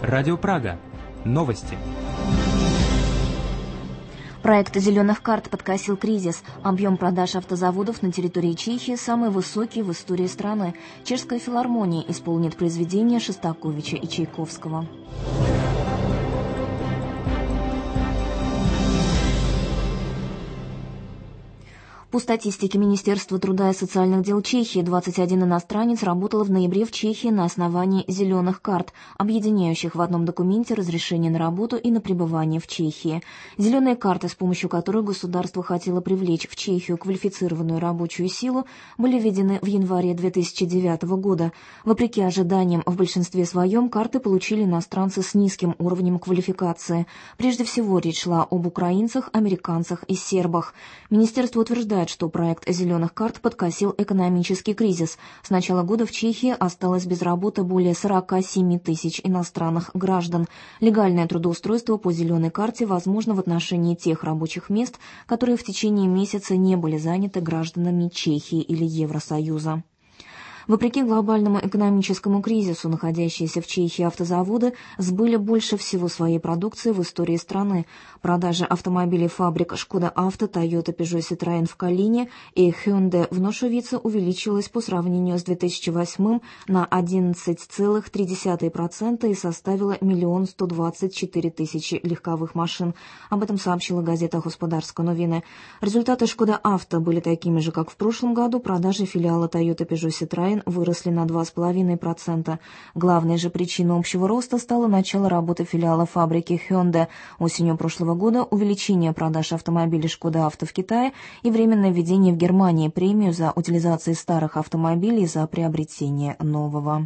Радио Прага. Новости. Проект «Зеленых карт» подкосил кризис. Объем продаж автозаводов на территории Чехии самый высокий в истории страны. Чешская филармония исполнит произведения Шостаковича и Чайковского. По статистике Министерства труда и социальных дел Чехии, 21 иностранец работал в ноябре в Чехии на основании «зеленых карт», объединяющих в одном документе разрешение на работу и на пребывание в Чехии. Зеленые карты, с помощью которых государство хотело привлечь в Чехию квалифицированную рабочую силу, были введены в январе 2009 года. Вопреки ожиданиям, в большинстве своем карты получили иностранцы с низким уровнем квалификации. Прежде всего, речь шла об украинцах, американцах и сербах. Министерство утверждает, что проект «Зеленых карт» подкосил экономический кризис. С начала года в Чехии осталось без работы более 47 тысяч иностранных граждан. Легальное трудоустройство по «Зеленой карте» возможно в отношении тех рабочих мест, которые в течение месяца не были заняты гражданами Чехии или Евросоюза. Вопреки глобальному экономическому кризису, находящиеся в Чехии автозаводы сбыли больше всего своей продукции в истории страны. Продажи автомобилей фабрик «Шкода Авто», «Тойота», «Пежо», «Ситроен» в Калине и «Hyundai» в Ношовице увеличилась по сравнению с 2008 на 11,3% и составила 1 124 000 легковых машин. Об этом сообщила газета «Господарские новины». Результаты «Шкода Авто» были такими же, как в прошлом году. Продажи филиала «Тойота», «Пежо», «Ситроен» выросли на 2,5%. Главной же причиной общего роста стало начало работы филиала фабрики Hyundai. Осенью прошлого года увеличение продаж автомобилей «Шкода Авто» в Китае и временное введение в Германии премию за утилизацию старых автомобилей за приобретение нового.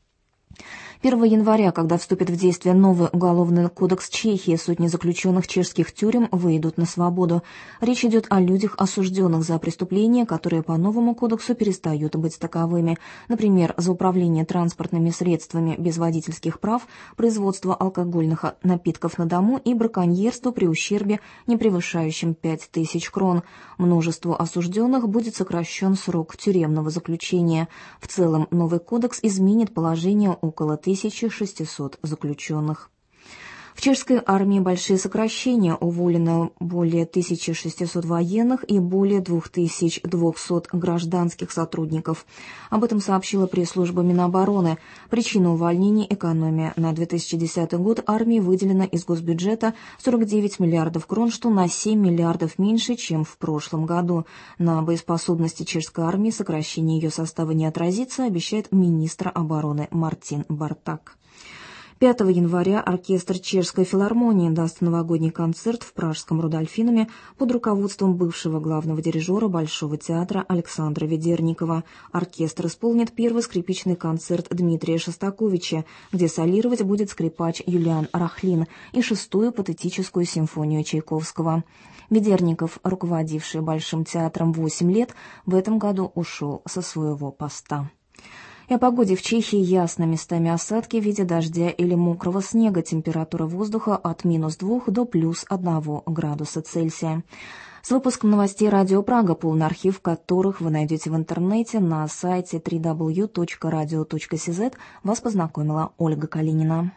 1 января, когда вступит в действие новый уголовный кодекс Чехии, сотни заключенных чешских тюрем выйдут на свободу. Речь идет о людях, осужденных за преступления, которые по новому кодексу перестают быть таковыми. Например, за управление транспортными средствами без водительских прав, производство алкогольных напитков на дому и браконьерство при ущербе, не превышающем 5000 крон. Множеству осужденных будет сокращен срок тюремного заключения. В целом, новый кодекс изменит положение около 1600 заключенных. В чешской армии большие сокращения, уволено более 1600 военных и более 2200 гражданских сотрудников. Об этом сообщила пресс-служба Минобороны. Причина увольнений – экономия. На 2010 год армии выделено из госбюджета 49 миллиардов крон, что на 7 миллиардов меньше, чем в прошлом году. На боеспособности чешской армии сокращение ее состава не отразится, обещает министр обороны Мартин Бартак. 5 января оркестр Чешской филармонии даст новогодний концерт в пражском Рудольфинуме под руководством бывшего главного дирижера Большого театра Александра Ведерникова. Оркестр исполнит первый скрипичный концерт Дмитрия Шостаковича, где солировать будет скрипач Юлиан Рахлин, и 6-ю патетическую симфонию Чайковского. Ведерников, руководивший Большим театром 8 лет, в этом году ушел со своего поста. И о погоде в Чехии ясно, местами осадки в виде дождя или мокрого снега, температура воздуха от -2 до +1 градуса Цельсия. С выпуском новостей Радио Прага, полный архив которых вы найдете в интернете на сайте www.radio.cz, вас познакомила Ольга Калинина.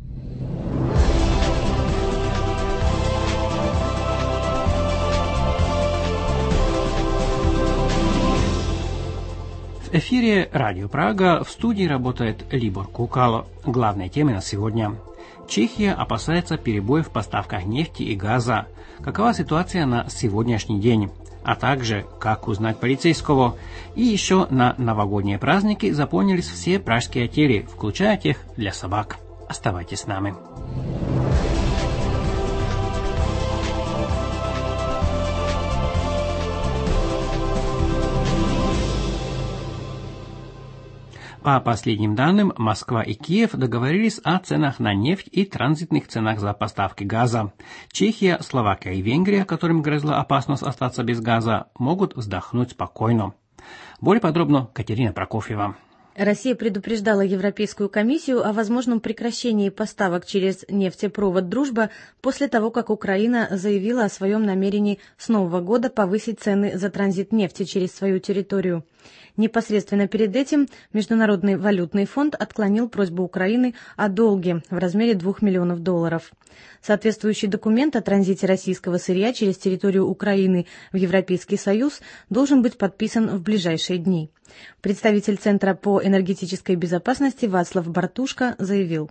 В эфире Радио Прага, в студии работает Либор Кукало. Главные темы на сегодня. Чехия опасается перебоев в поставках нефти и газа. Какова ситуация на сегодняшний день? А также, как узнать полицейского? И еще на новогодние праздники заполнились все пражские отели, включая тех для собак. Оставайтесь с нами. По последним данным, Москва и Киев договорились о ценах на нефть и транзитных ценах за поставки газа. Чехия, Словакия и Венгрия, которым грозила опасность остаться без газа, могут вздохнуть спокойно. Более подробно Катерина Прокофьева. Россия предупреждала Европейскую комиссию о возможном прекращении поставок через нефтепровод «Дружба» после того, как Украина заявила о своем намерении с нового года повысить цены за транзит нефти через свою территорию. Непосредственно перед этим Международный валютный фонд отклонил просьбу Украины о долге в размере $2 миллионов. Соответствующий документ о транзите российского сырья через территорию Украины в Европейский Союз должен быть подписан в ближайшие дни. Представитель Центра по энергетической безопасности Вацлав Бартушка заявил.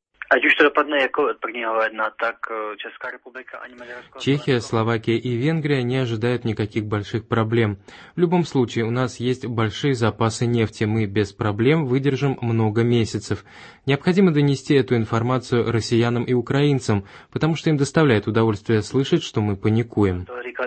Чехия, Словакия и Венгрия не ожидают никаких больших проблем. В любом случае, у нас есть большие запасы нефти, мы без проблем выдержим много месяцев. Необходимо донести эту информацию россиянам и украинцам, потому что им доставляет удовольствие слышать, что мы паникуем.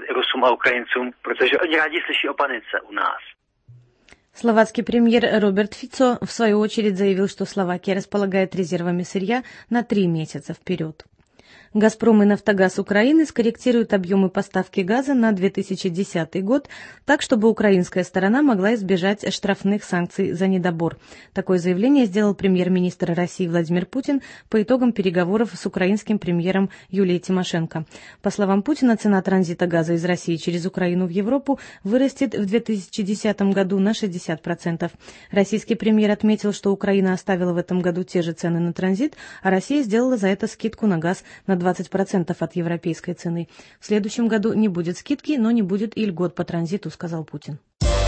Словацкий премьер Роберт Фицо в свою очередь заявил, что Словакия располагает резервами сырья на 3 месяца вперед. «Газпром» и «Нафтогаз» Украины скорректируют объемы поставки газа на 2010 год так, чтобы украинская сторона могла избежать штрафных санкций за недобор. Такое заявление сделал премьер-министр России Владимир Путин по итогам переговоров с украинским премьером Юлией Тимошенко. По словам Путина, цена транзита газа из России через Украину в Европу вырастет в 2010 году на 60%. Российский премьер отметил, что Украина оставила в этом году те же цены на транзит, а Россия сделала за это скидку на газ на 20% от европейской цены. В следующем году не будет скидки, но не будет и льгот по транзиту, сказал Путин.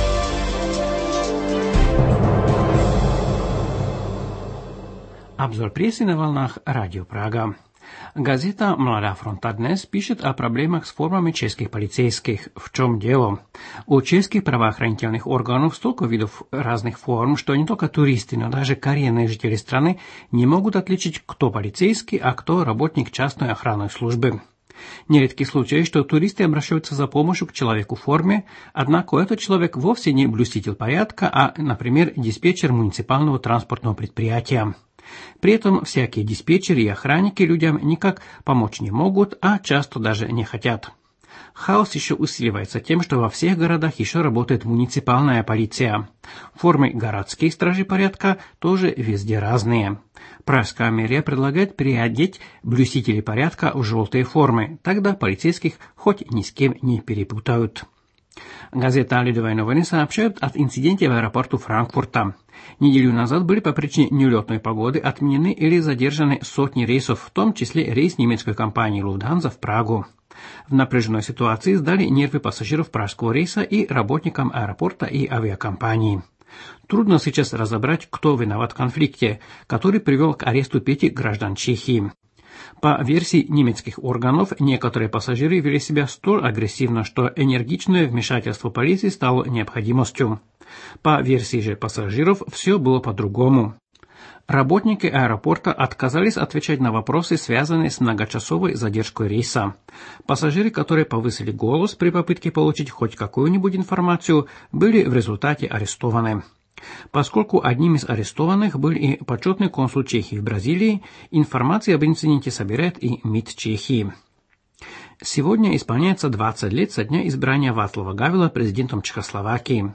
Обзор прессы на волнах Радио Прага. Газета «Младá fronta» dnes пишет о проблемах с формами чешских полицейских. В чем дело? У чешских правоохранительных органов столько видов разных форм, что не только туристы, но даже коренные жители страны не могут отличить, кто полицейский, а кто работник частной охранной службы. Нередки случаи, что туристы обращаются за помощью к человеку в форме, однако этот человек вовсе не блюститель порядка, а, например, диспетчер муниципального транспортного предприятия. При этом всякие диспетчеры и охранники людям никак помочь не могут, а часто даже не хотят. Хаос еще усиливается тем, что во всех городах еще работает муниципальная полиция. Формы городских стражей порядка тоже везде разные. Пражская мэрия предлагает переодеть блюстителей порядка в желтые формы, тогда полицейских хоть ни с кем не перепутают. Газета «Ледовые новины» сообщает о инциденте в аэропорту Франкфурта. Неделю назад были по причине нелетной погоды отменены или задержаны сотни рейсов, в том числе рейс немецкой компании Lufthansa в Прагу. В напряженной ситуации сдали нервы пассажиров пражского рейса и работникам аэропорта и авиакомпании. Трудно сейчас разобрать, кто виноват в конфликте, который привел к аресту 5 граждан Чехии. По версии немецких органов, некоторые пассажиры вели себя столь агрессивно, что энергичное вмешательство полиции стало необходимостью. По версии же пассажиров, все было по-другому. Работники аэропорта отказались отвечать на вопросы, связанные с многочасовой задержкой рейса. Пассажиры, которые повысили голос при попытке получить хоть какую-нибудь информацию, были в результате арестованы. Поскольку одним из арестованных был и почетный консул Чехии в Бразилии, информацию об инциденте собирает и МИД Чехии. Сегодня исполняется 20 лет со дня избрания Václava Gavila президентом Чехословакии.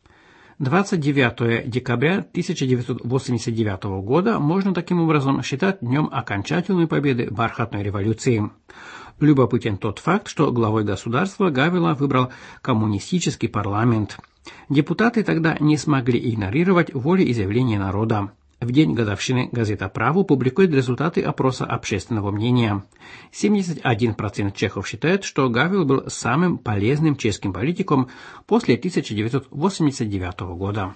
29 декабря 1989 года можно таким образом считать днем окончательной победы бархатной революции. Любопытен тот факт, что главой государства Гавила выбрал коммунистический парламент. Депутаты тогда не смогли игнорировать волеизъявления народа. В день годовщины газета «Право» публикует результаты опроса общественного мнения. 71% чехов считают, что Гавил был самым полезным чешским политиком после 1989 года.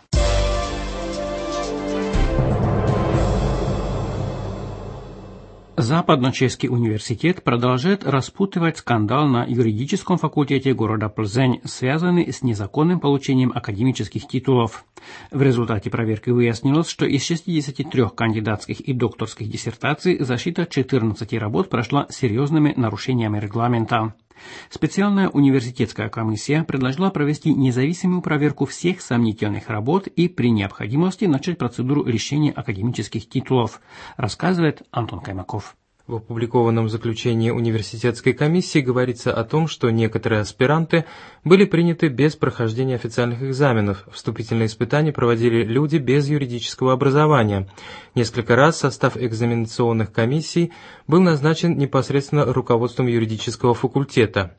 Западно-чешский университет продолжает распутывать скандал на юридическом факультете города Плзень, связанный с незаконным получением академических титулов. В результате проверки выяснилось, что из 63 кандидатских и докторских диссертаций защита 14 работ прошла серьезными нарушениями регламента. Специальная университетская комиссия предложила провести независимую проверку всех сомнительных работ и при необходимости начать процедуру лишения академических титулов, рассказывает Антон Каймаков. В опубликованном заключении университетской комиссии говорится о том, что некоторые аспиранты были приняты без прохождения официальных экзаменов. Вступительные испытания проводили люди без юридического образования. Несколько раз состав экзаменационных комиссий был назначен непосредственно руководством юридического факультета.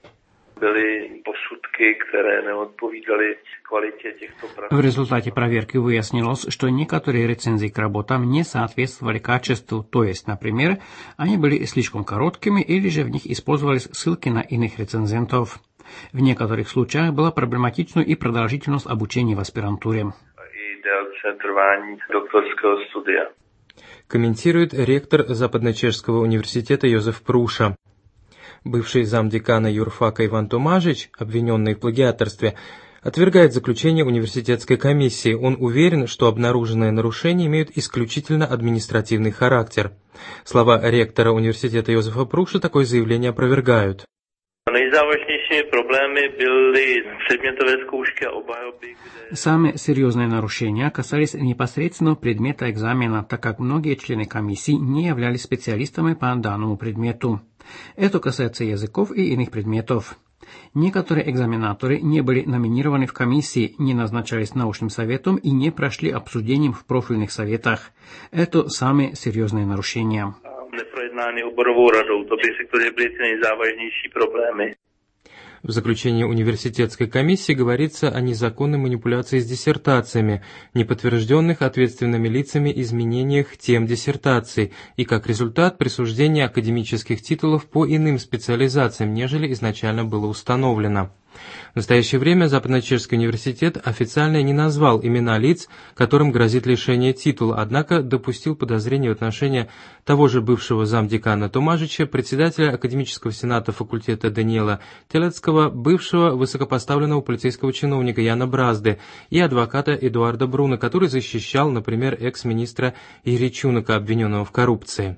В результате проверки выяснилось, что некоторые рецензии к работам не соответствовали качеству, то есть, например, они были слишком короткими или же в них использовались ссылки на иных рецензентов. В некоторых случаях была проблематична и продолжительность обучения в аспирантуре. Комментирует ректор Западно-Чешского университета Йозеф Пруша. Бывший замдекана юрфака Иван Томажич, обвиненный в плагиаторстве, отвергает заключение университетской комиссии. Он уверен, что обнаруженные нарушения имеют исключительно административный характер. Слова ректора университета Йозефа Пруша такое заявление опровергают. Самые серьезные нарушения касались непосредственно предмета экзамена, так как многие члены комиссии не являлись специалистами по данному предмету. Это касается языков и иных предметов. Некоторые экзаменаторы не были номинированы в комиссии, не назначались научным советом и не прошли обсуждением в профильных советах. Это самые серьезные нарушения. В заключении университетской комиссии говорится о незаконной манипуляции с диссертациями, неподтвержденных ответственными лицами изменениях тем диссертаций и, как результат, присуждения академических титулов по иным специализациям, нежели изначально было установлено. В настоящее время Западно-Чешский университет официально не назвал имена лиц, которым грозит лишение титула, однако допустил подозрения в отношении того же бывшего замдекана Томажича, председателя академического сената факультета Даниэла Телецкого, бывшего высокопоставленного полицейского чиновника Яна Бразды и адвоката Эдуарда Бруна, который защищал, например, экс-министра Игоря Чунака, обвиненного в коррупции.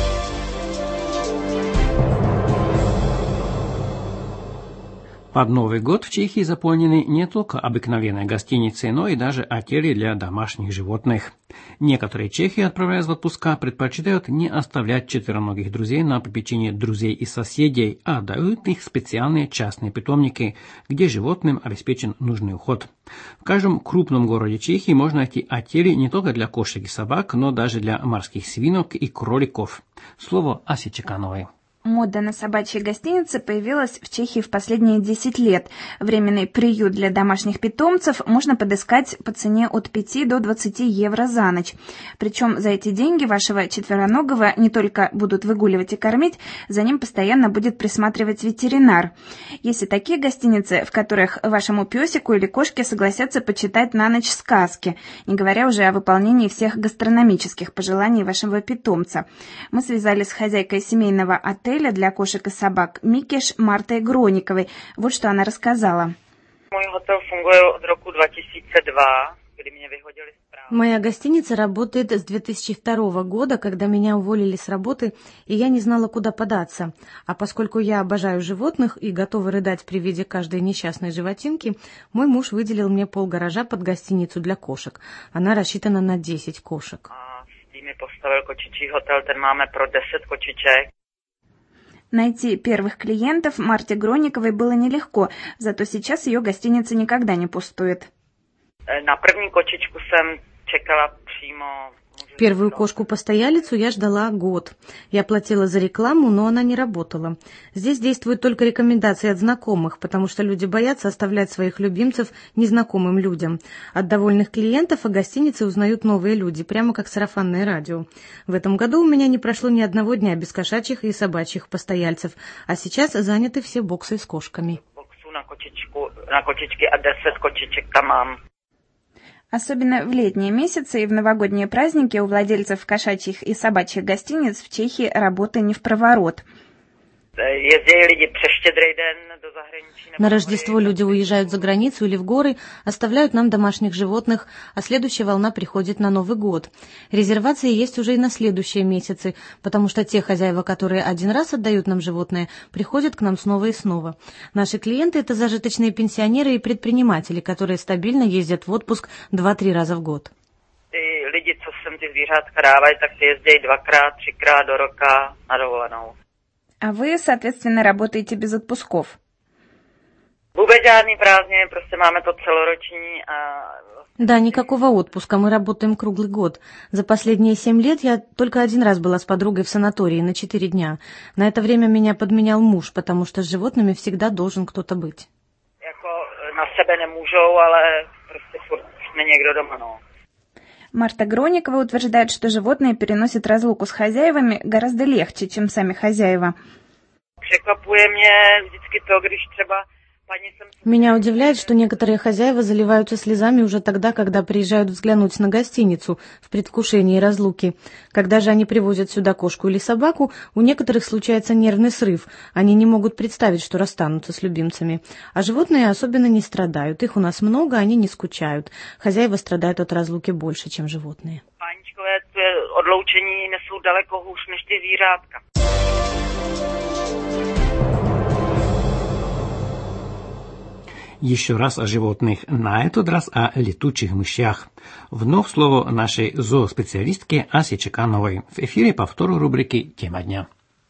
Под Новый год в Чехии заполнены не только обыкновенные гостиницы, но и даже отели для домашних животных. Некоторые чехи, отправляясь в отпуска, предпочитают не оставлять четвероногих друзей на попечение друзей и соседей, а дают их специальные частные питомники, где животным обеспечен нужный уход. В каждом крупном городе Чехии можно найти отели не только для кошек и собак, но даже для морских свинок и кроликов. Слово Асе Чекановой. Мода на собачьи гостиницы появилась в Чехии в последние 10 лет. Временный приют для домашних питомцев можно подыскать по цене от 5 до 20 евро за ночь. Причем за эти деньги вашего четвероногого не только будут выгуливать и кормить, за ним постоянно будет присматривать ветеринар. Есть и такие гостиницы, в которых вашему песику или кошке согласятся почитать на ночь сказки, не говоря уже о выполнении всех гастрономических пожеланий вашего питомца. Мы связались с хозяйкой семейного отеля для кошек и собак Микеш Мартой Грониковой. Вот что она рассказала. Мой отель функционирует от року 2002, когда меня выходили с права. Моя гостиница работает с 2002 года, когда меня уволили с работы, и я не знала, куда податься. А поскольку я обожаю животных и готова рыдать при виде каждой несчастной животинки, мой муж выделил мне полгаража под гостиницу для кошек. Она рассчитана на 10 кошек. С ними поставил кошачий отель, там máme про 10 кошечек. Найти первых клиентов Марте Грониковой было нелегко, зато сейчас ее гостиница никогда не пустует. На первую кошечку я чекала прямо. Первую кошку-постоялицу я ждала год. Я платила за рекламу, но она не работала. Здесь действуют только рекомендации от знакомых, потому что люди боятся оставлять своих любимцев незнакомым людям. От довольных клиентов о гостинице узнают новые люди, прямо как сарафанное радио. В этом году у меня не прошло ни одного дня без кошачьих и собачьих постояльцев, а сейчас заняты все боксы с кошками. Боксу на кошечки, а 10 кошечек там mám. Особенно в летние месяцы и в новогодние праздники у владельцев кошачьих и собачьих гостиниц в Чехии работа не впроворот. На Рождество люди уезжают за границу или в горы, оставляют нам домашних животных, а следующая волна приходит на Новый год. Резервации есть уже и на следующие месяцы, потому что те хозяева, которые один раз отдают нам животное, приходят к нам снова и снова. Наши клиенты – это зажиточные пенсионеры и предприниматели, которые стабильно ездят в отпуск 2-3 раза в год. Люди, co sem ty zvířátka dávají, tak ty jezdí 2x, 3x do roka na dovolenou. А вы, соответственно, работаете без отпусков? Vůbec žádný prázdniny, prostě máme to celoroční a... Да, никакого отпуска, мы работаем круглый год. За последние 7 лет я только один раз была с подругой в санатории на 4 дня. На это время меня подменял муж, потому что с животными всегда должен кто-то быть. Jako na sebe nemůžou, ale prostě furt jsme někdo doma, no. Марта Гроникова утверждает, что животные переносят разлуку с хозяевами гораздо легче, чем сами хозяева. Překvapuje mě vždycky to, když třeba paní jsem... Меня удивляет, что некоторые хозяева заливаются слезами уже тогда, когда приезжают взглянуть на гостиницу в предвкушении разлуки. Когда же они привозят сюда кошку или собаку, у некоторых случается нервный срыв. Они не могут представить, что расстанутся с любимцами. А животные особенно не страдают. Их у нас много, они не скучают. Хозяева страдают от разлуки больше, чем животные. Páničkové odloučení nesou daleko hůř než ty zvířátka. Еще раз о животных, на этот раз о летучих мышах. Вновь слово нашей зооспециалистке Асе Чекановой. В эфире повтор рубрики «Тема дня».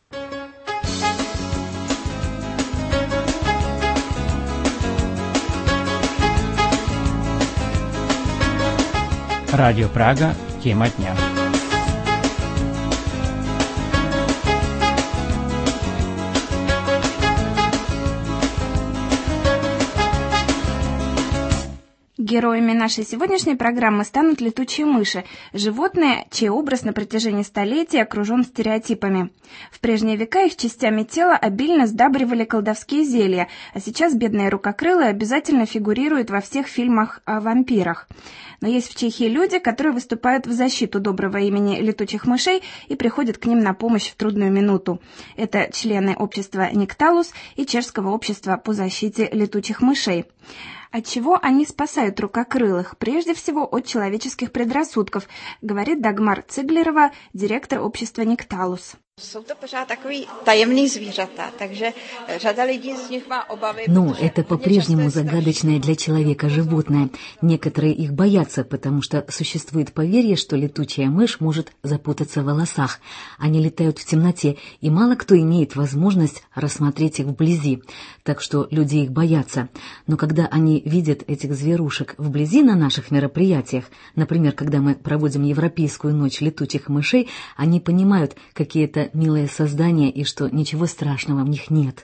Радио Прага. Тема дня. Героями нашей сегодняшней программы станут летучие мыши, животные, чей образ на протяжении столетий окружен стереотипами. В прежние века их частями тела обильно сдабривали колдовские зелья, а сейчас бедные рукокрылые обязательно фигурируют во всех фильмах о вампирах. Но есть в Чехии люди, которые выступают в защиту доброго имени летучих мышей и приходят к ним на помощь в трудную минуту. Это члены общества «Никталус» и Чешского общества по защите летучих мышей. От чего они спасают рукокрылых? Прежде всего, от человеческих предрассудков, говорит Дагмар Циглерова, директор общества «Никталус». Jsou to pořád takový tajemný zvířata, takže řada lidí z них má obavy. Но это по-прежнему загадочное для человека животное. Некоторые их боятся, потому что существует поверье, что летучая мышь может запутаться в волосах. Они летают в темноте, и мало кто имеет возможность рассмотреть их вблизи. Так что люди их боятся. Но когда они видят этих зверушек вблизи на наших мероприятиях, например, когда мы проводим Европейскую ночь летучих мышей, они понимают, какие это милые создания и что ничего страшного в них нет.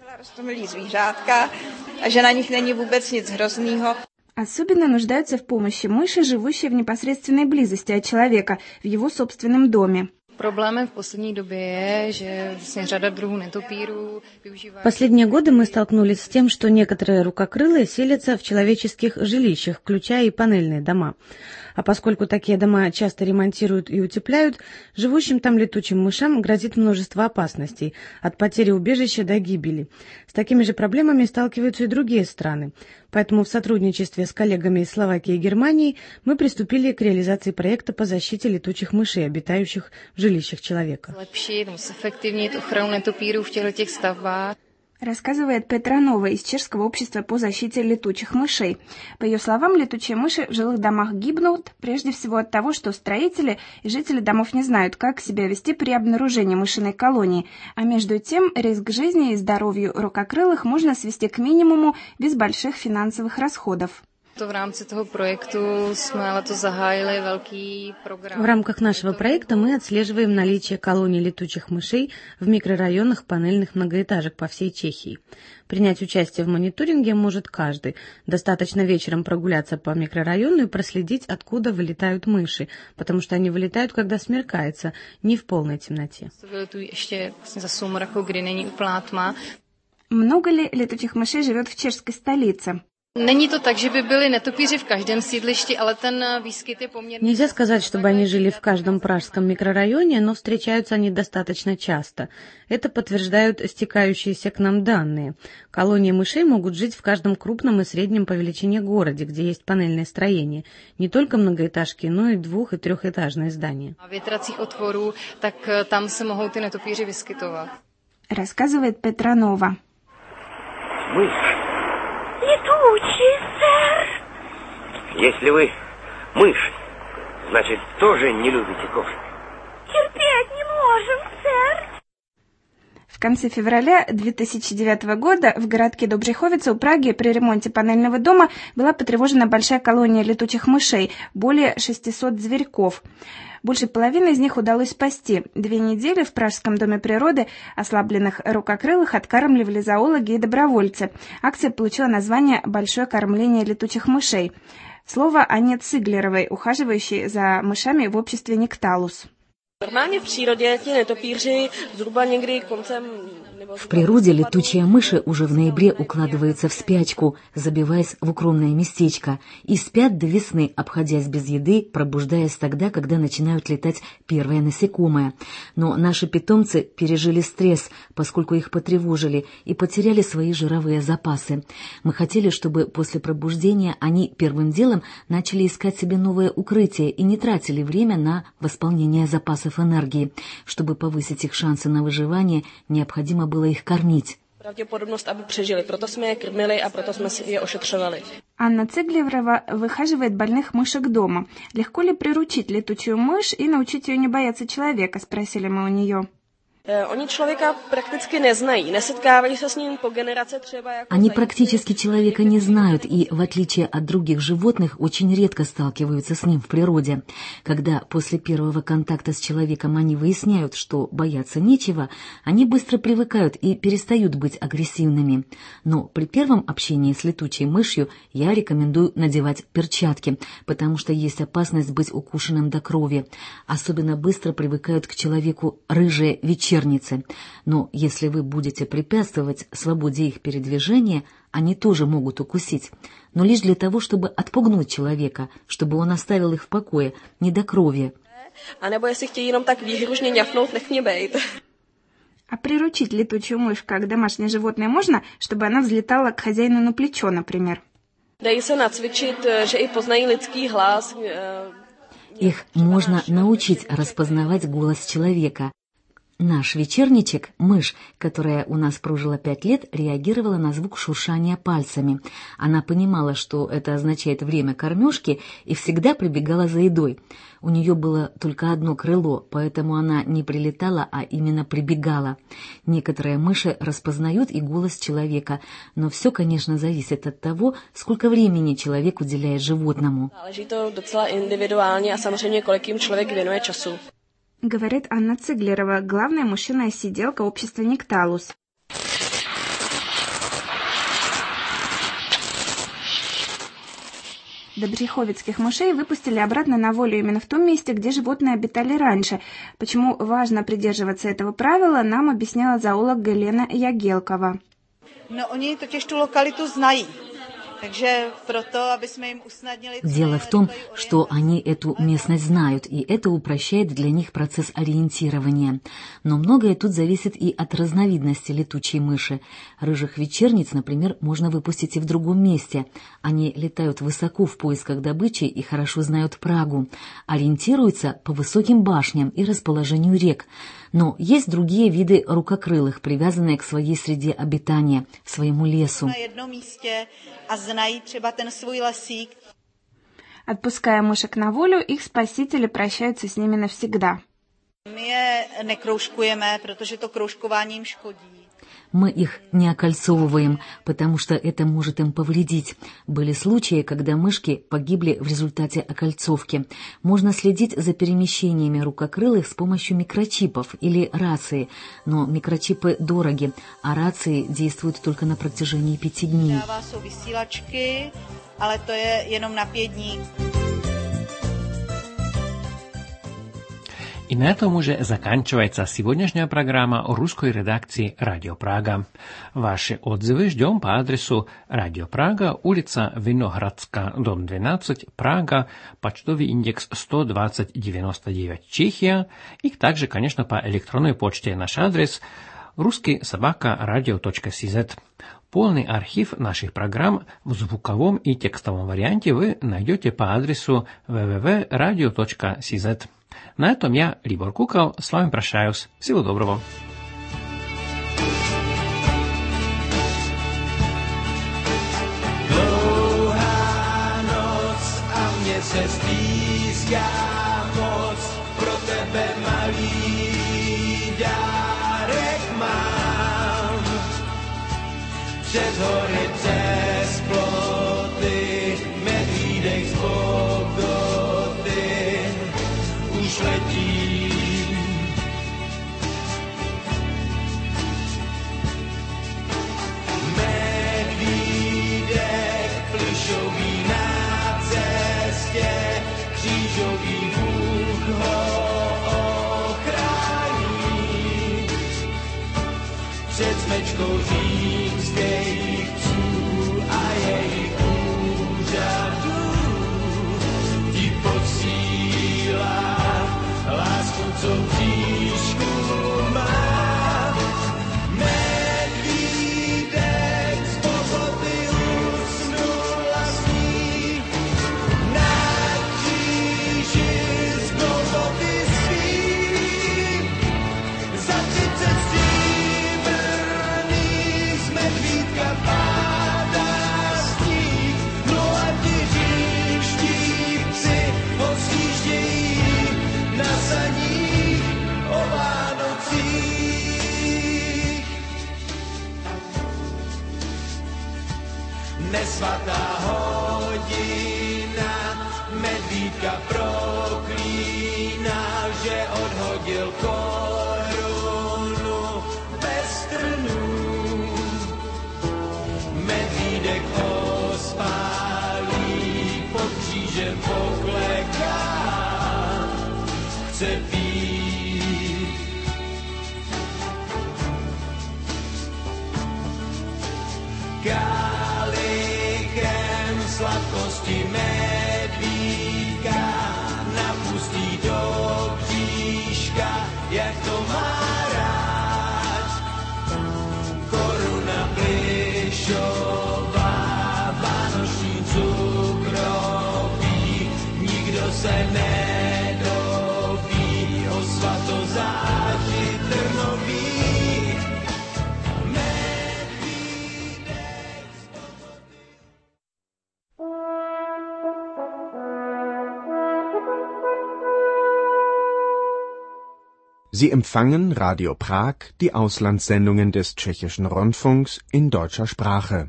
Особенно нуждаются в помощи мыши, живущие в непосредственной близости от человека, в его собственном доме. Проблемом в последней době je, že řada druhů netopírů využívají... Последние годы мы столкнулись с тем, что некоторые рукокрылые селятся в человеческих жилищах, включая и панельные дома. А поскольку такие дома часто ремонтируют и утепляют, живущим там летучим мышам грозит множество опасностей, от потери убежища до гибели. С такими же проблемами сталкиваются и другие страны. Поэтому в сотрудничестве с коллегами из Словакии и Германии мы приступили к реализации проекта по защите летучих мышей, обитающих в жилищах человека. Zefektivnit ochranu netopírů v těchto stavbách. Рассказывает Петра Нова из Чешского общества по защите летучих мышей. По ее словам, летучие мыши в жилых домах гибнут прежде всего от того, что строители и жители домов не знают, как себя вести при обнаружении мышиной колонии, а между тем риск жизни и здоровью рукокрылых можно свести к минимуму без больших финансовых расходов. В рамках нашего проекта мы отслеживаем наличие колоний летучих мышей в микрорайонах панельных многоэтажек по всей Чехии. Принять участие в мониторинге может каждый. Достаточно вечером прогуляться по микрорайону и проследить, откуда вылетают мыши, потому что они вылетают, когда смеркается, не в полной темноте. Много ли летучих мышей живет в чешской столице? Není to tak, že by byli netopíři v každém sídlišti, ale ten výskyt je poměrně... Нельзя сказать, чтобы они жили в каждом пражском микрорайоне, но встречаются они достаточно часто. Это подтверждают стекающиеся к нам данные. Колонии мышей могут жить в каждом крупном и среднем по величине городе, где есть панельное строение. Не только многоэтажки, но и двух- и трехэтажные здания. A větracích otvorů, tak tam se mohou ty netopíři vyskytovat. Рассказывает Петра Нова. Летучий, сэр. Если вы мыши, Значит, тоже не любите кофе? Терпеть не можем, сэр. В конце февраля 2009 года в городке Добриховица у Праги при ремонте панельного дома была потревожена большая колония летучих мышей, более 600 зверьков. Больше половины из них удалось спасти. 2 недели в Пражском доме природы ослабленных рукокрылых откармливали зоологи и добровольцы. Акция получила название «Большое кормление летучих мышей». Слово Анне Циглеровой, ухаживающей за мышами в обществе Никталус. В природе летучие мыши уже в ноябре укладываются в спячку, забиваясь в укромное местечко, и спят до весны, обходясь без еды, пробуждаясь тогда, когда начинают летать первые насекомые. Но наши питомцы пережили стресс, поскольку их потревожили, и потеряли свои жировые запасы. Мы хотели, чтобы после пробуждения они первым делом начали искать себе новое укрытие и не тратили время на восполнение запасов энергии. Чтобы повысить их шансы на выживание, необходимо было их кормить. Pravděpodobnost, aby přežili. Proto jsme je krmili a proto jsme je ošetřovali. Анна Циглерова выхаживает больных мышек дома. Легко ли приручить летучую мышь и научить ее не бояться человека, спросили мы у нее. Oni člověka prakticky neznají, nesetkávají se s ním po generace třeba jako... Они практически человека не знают и, в отличие от других животных, очень редко сталкиваются с ним в природе. Когда после первого контакта с человеком они выясняют, что бояться нечего, они быстро привыкают и перестают быть агрессивными. Но при первом общении с летучей мышью я рекомендую надевать перчатки, потому что есть опасность быть укушенным до крови. Особенно быстро привыкают к человеку рыжие вечерницы. Но если вы будете препятствовать свободе их передвижения, они тоже могут укусить, но лишь для того, чтобы отпугнуть человека, чтобы он оставил их в покое, не до крови. А приручить летучую мышь как домашнее животное можно, чтобы она взлетала к хозяину на плечо, например? Их можно научить распознавать голос человека. Наш вечерничек, мышь, которая у нас прожила 5 лет, реагировала на звук шуршания пальцами. Она понимала, что это означает время кормежки, и всегда прибегала за едой. У нее было только одно крыло, поэтому она не прилетала, а именно прибегала. Некоторые мыши распознают и голос человека, но все, конечно, зависит от того, сколько времени человек уделяет животному. Záleží to docela individuálně a samozřejmě kolik jim člověk věnuje času. Говорит Анна Циглерова, главная мышиная сиделка общества Никталус. Добриховицких мышей выпустили обратно на волю именно в том месте, где животные обитали раньше. Почему важно придерживаться этого правила, нам объясняла зоолог Галина Ягелкова. No, oni totiž tu lokalitu znají. Дело в том, что они эту местность знают, и это упрощает для них процесс ориентирования. Но многое тут зависит и от разновидности летучей мыши. Рыжих вечерниц, например, можно выпустить и в другом месте. Они летают высоко в поисках добычи и хорошо знают Прагу. Ориентируются по высоким башням и расположению рек. Но есть другие виды рукокрылых, привязанные к своей среде обитания, своему лесу. Отпуская мышек на волю, их спасители прощаются с ними навсегда. Мы их не окольцовываем, потому что это может им повредить. Были случаи, когда мышки погибли в результате окольцовки. Можно следить за перемещениями рукокрылых с помощью микрочипов или рации, но микрочипы дороги, а рации действуют только на протяжении 5 дней. И на этом уже заканчивается сегодняшняя программа русской редакции «Радио Прага». Ваши отзывы ждем по адресу «Радио Прага», улица Виноградская, дом 12, Прага, почтовый индекс 12099, Чехия, и также, конечно, по электронной почте наш адрес ruski@radio.cz. Полный архив наших программ в звуковом и текстовом варианте вы найдете по адресу www.radio.cz. На этом я, Libor Kukal, с вами прощаюсь. Всего доброго. Dlouhá noc a měsíc blízká. přes hory, přes ploty, medvídek z Bogdoty už letí. Medvídek plišový na cestě, křížový Bůh ho ochrání. Před smečkou římských psů a jejich úřadů ti posílá lásku, co v bříšku má. Medvídek z Bogoty usnul a sní na kříži z Bogoty svý. Za 30 stříbrných z medvídka pádá sníh, no a ti římští psi ho sjíždějí na saních o Vánocích. Nesvatá hodina medvídka proklíná, že odhodil korunu bez trnů. Medvídek ospálí, pod křížem pokleká, chce pít. Kalichem sladkosti medvídka napustí do bříška, jak to má rád. Koruna plišová, vánoční cukroví, nikdo se nedoví o svatozáři trnový. Sie empfangen Radio Prag, die Auslandssendungen des Tschechischen Rundfunks in deutscher Sprache.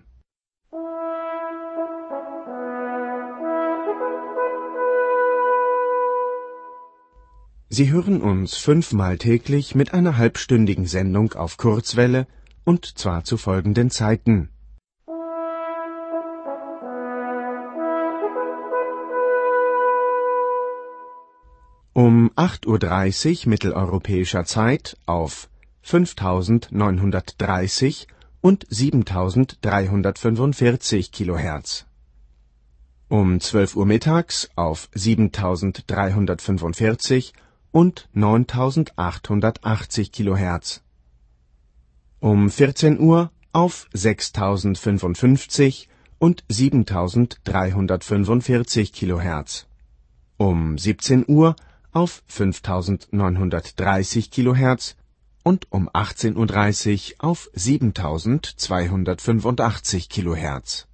Sie hören uns 5-mal täglich mit einer halbstündigen Sendung auf Kurzwelle, und zwar zu folgenden Zeiten: um 8:30 Uhr mitteleuropäischer Zeit auf 5930 und 7345 kHz. Um 12 Uhr mittags auf 7345 und 9880 kHz. Um 14 Uhr auf 6055 und 7345 kHz. Um 17 Uhr auf 5930 kHz und um 18:30 Uhr auf 7285 kHz.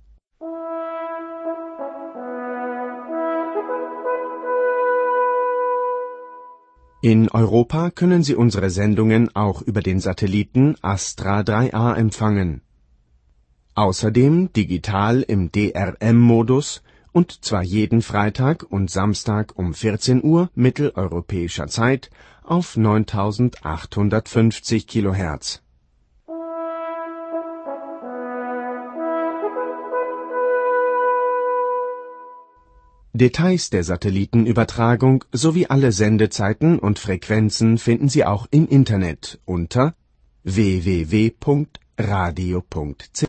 In Europa können Sie unsere Sendungen auch über den Satelliten Astra 3A empfangen. Außerdem digital im DRM-Modus, und zwar jeden Freitag und Samstag um 14 Uhr mitteleuropäischer Zeit auf 9850 kHz. Details der Satellitenübertragung sowie alle Sendezeiten und Frequenzen finden Sie auch im Internet unter www.radio.ch.